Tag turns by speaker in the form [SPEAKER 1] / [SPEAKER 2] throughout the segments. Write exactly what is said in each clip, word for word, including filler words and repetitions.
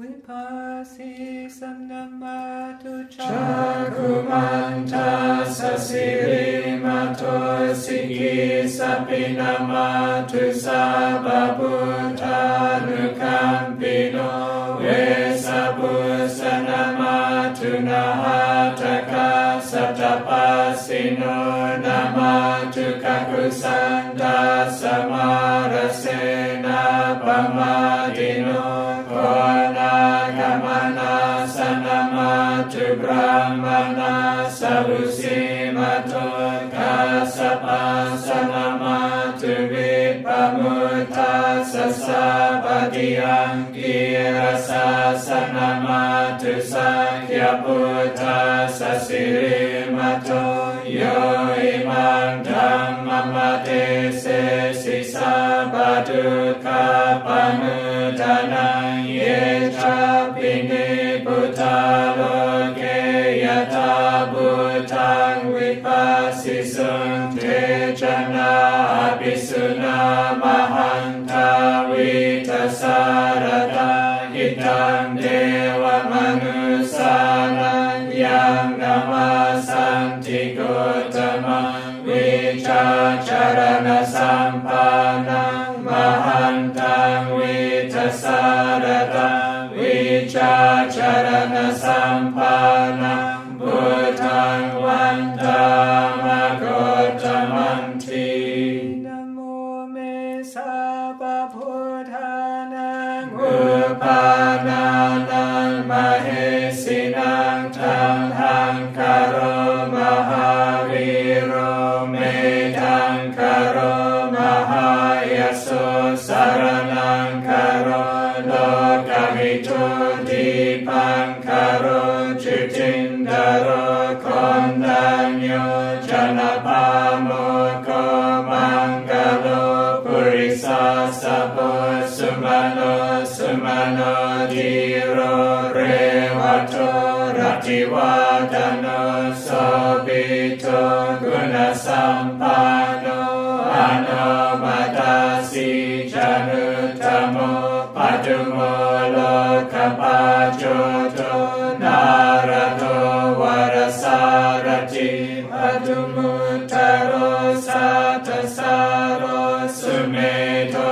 [SPEAKER 1] Vipassi samnamatu
[SPEAKER 2] Chakumanta sasirimato siki sapinamatu sababutanukambino vesabusanamatu nahataka satapasino namatu kakusanta samarasena pamadino Kamana sanamatu brahmana sabusimato kasapa sanamatu vipamuta sasabadiyang kirasa sanamatu sakyaputa sasirimato yo imang dhammamate se sisabaduka panudanang ye Pini Bhutaloke Yata Bhutang Vipasisun Tejana Abhisuna Mahanta Vitasarada Idam Deva Manusanang Yang Namasanti Gotama Vichacharana Sampanang Mahantang Vitasarada Vichacharana sampana Bhutang Vandamagotamanti
[SPEAKER 1] Namo me sabba Bhutanang
[SPEAKER 2] Upananang Mahesinang Tanghang Karo Mahaviro Medang Karo Mahayaso Saranang Karo Lokamito Dipang Karo Jitindaro Kondanyo Janapamoko Mangalo Purisa Sabo Sumano Sumano Diro Rewato Ratiwadano Sobito Gunasampano Anomadasi Janutamo Padumolo Kapajoto Narato Varasarati Padumutaro Satasaro Sumeto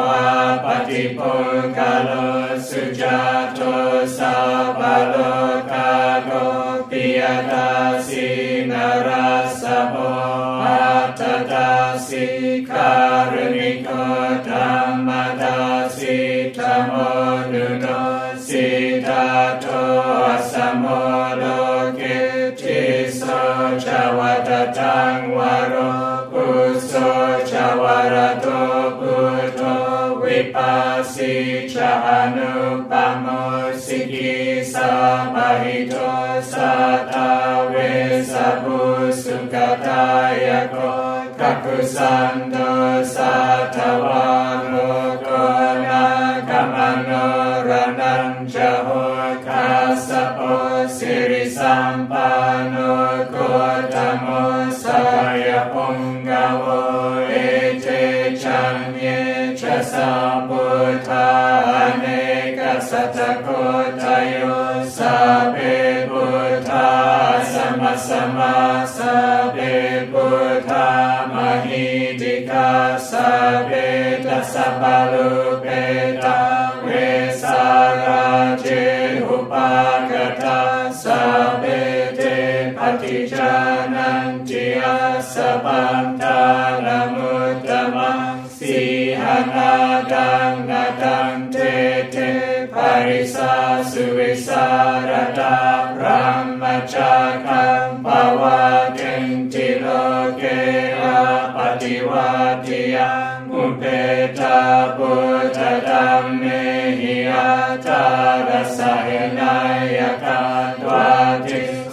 [SPEAKER 2] Apatipogalo Sujato Sabalo Kago Piyadasi Narasabo Atadasi Karuniko Dhammadasi Tamonuno Siddhato Asamoloke Tiso Jawadatang Waro Puso Jawarato Buddho Vipassi Chahanupamo Siki Sabahito Satawe Sabu Sukatayako Kakusando Satawalo Kona Kamano Rananjaho Kasapo Siri Sampano Kodamo Saya Pungawo Ete Chanye Chasambuta Aneka Satakotayo Sabe Buddha Sama-sama Sabe Buddha Mahidika Sabe Dasabalupeta Vesaraje Upagata Sabe Te Patijanantia Sabantara Muddama Sihanadang Nadang Tete Parisa Suvisarada Brahmachakam Pavatinti Loke Apativatiyam Upeta Buddha Dhamme Hiyata Rasahinayaka Dvati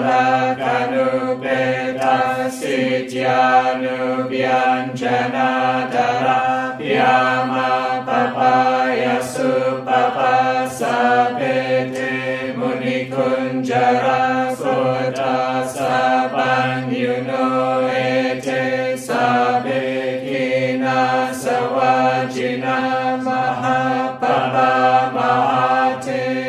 [SPEAKER 2] Salakanupeta Sityanubhyanjanadara Yama Papaya Supapa Sabete Munikunjara Sota Sabanyuno Ete Sabekina Sawajina Mahapapa Mahate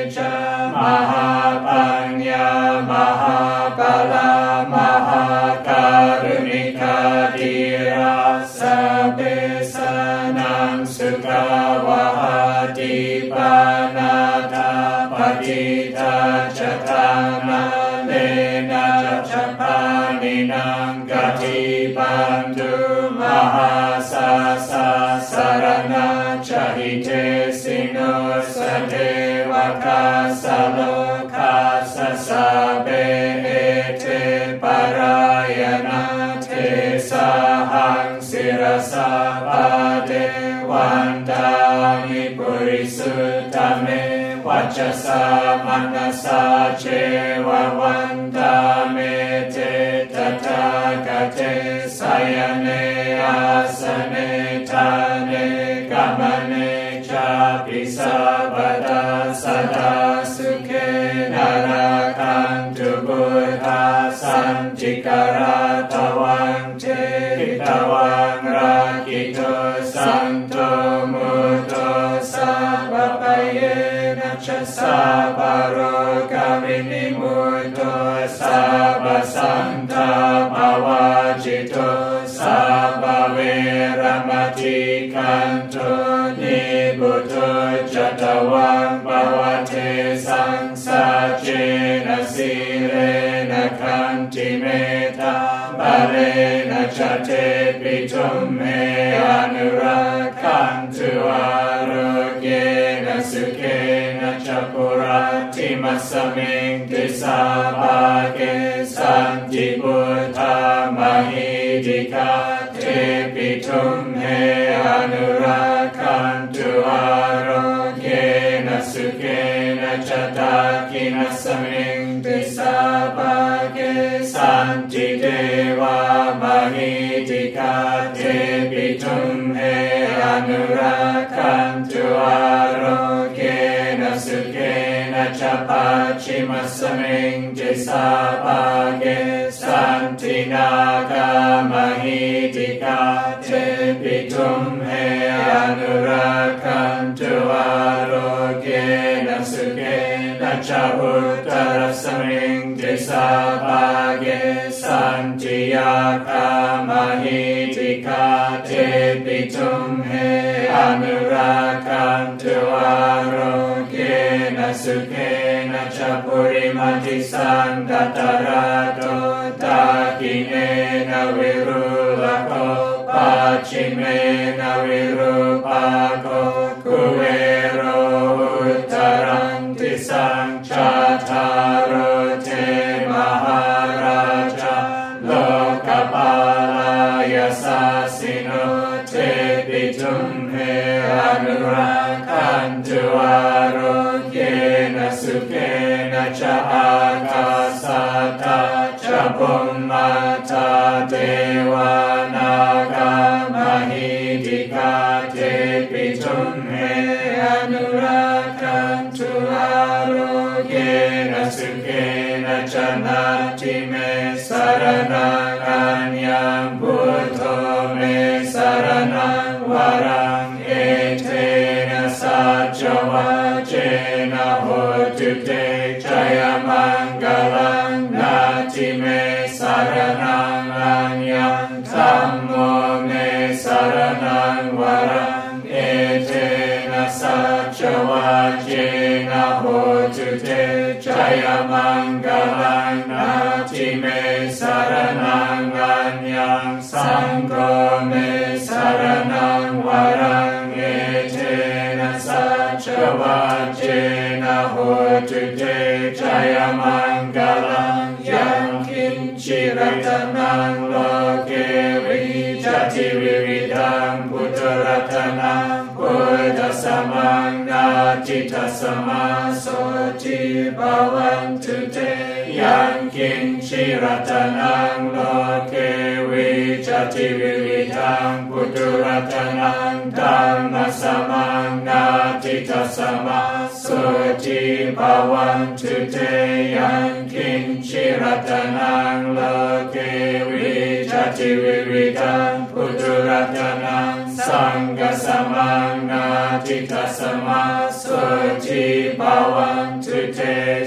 [SPEAKER 2] หาปัญญามหาปลามหาการุณิกาธิราสเปสนังสุขาวะหาติปานาทาปฏิทาจตานาเลนะจัปปานินังกติปันตุมหาสาสะสารนาจหิเทสิโนสเทวคาสโลคาสสะเบเอเทปรายนาเทสาหังศิรสาปาเทวันตามิปุริสุทธเมวัจจสามนัสสะเจววันตาเมเทตถาคเตสยเนอาสเนทาเนกัมเนจาปิสัพพตาสัตตาสุเขนาราคันตุบุตตาสันติกราตวังเทหิตวังราคิโตสันโตมุตโตสัพพปะเยนะชัสสะปะโรกาวินิมุตโตสัพพสันตาภวาจิโตสัพพเวรมติกันโตนิบุตโตจัตวังภวเทสังสัจเจนะสีเรนะคันติเมตาบาเรนะจัตเตปิทุมเมอนุรักขันตุอาโรเกนะสุเขนะจัปปุระทิมัสสมิงติสาภาเกสันติพุทธามหิติกาเทปิทุมเมอนุรักขันตุอาโรเกนะสุเขนะจัตตากินัสสมิงติสาภาเกสันติเทวามหิติกาเทปิทุมเมอนุรักขันตุอาโรเกนะสุเขนะจัปปาชิมัสสมิงติสาภาเกสันตินาคามหิติกาเทปิทุมเมอนุรักขันตุอาโรเกนะสุเขนะจัปปุตตรัสมิงติสาภาเกสันติยาคามหิติกาเทปิทุมเมอนุรักขันตุอาโรเกนะสุเขนะจัปปุริมัติสันตตระโตตากิเนนะวิรุลโกปัจฉิเมนะวิรูปโกกุเวโรอุตตรังติสังจัตตารเทมหาราชาโลกปาลายสัสสิโนเทปิทุมเมอนุรักขันตุอาโรเกนะสุเขนะจะอาคาสัตตาจะพุมมาตาเทวานากามหิติกาเทปิทุมเมอนุรักขันตุอาโรเกนะสุเขนะจะนาทิเมสารนังอัญญังพุทโธเมสารนังวรังเอเทนะสัจจวัจเจนะโหตุเตจยมังกลังนาทิเมสารนังอัญญังธัมโมเมสารนังวรังเอเทนะสัจจวัจเจนะโหตุเตจยมังกลังนาทิเมสารนังอัญญังสังโฆเมสารนังวรังเอเทนะสัจจวัจเจนะโหตุเตจยมังกลังยังคินชิรตนังโลเกวิจติวิวิดังพุทธรัตนังพุทธสมังนาทิทัสสมาโสทิภวันตุเตยังคินชิรตนังโลเกวิจติวิวิดังพุทธรัตนังธัมมสมังนาทิทัสสมาโสทิภวันตุเตยังคินชิรตนังโลเกวิจติวิวิดังพุทธรัตนังสังฆสมังนาทิทัสสมาโสทิภวันตุเต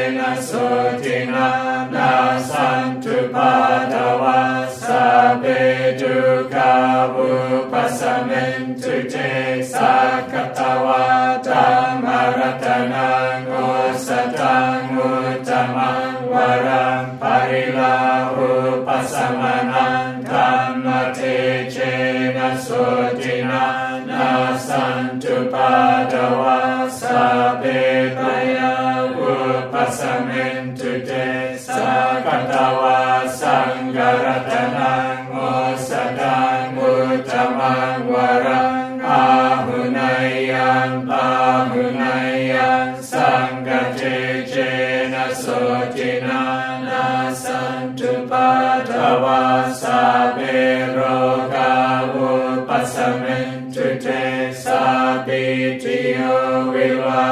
[SPEAKER 2] นะสุทินานาสันตุปาตวะสัพเพทุกขาวุปัสสะเมนตุเตสักขตวะธัมมรัตนังโอสตังอุตตมังวรังปริลาหุปัสสะมนังธัมมเทเชนะสุทินานาสันตุปาตวะสัพเพปยาวุปัสสะเมนตุเตสักขตวะสังฆรัตนังโอสตังอุตตมังวรังอาหุนายยังปาหุนายยังสังฆเทเจนะสุทินานาสันตุปาตวะสัพเพโรกาวุปัสสะเมนตุเตสัพพิติโยวิวา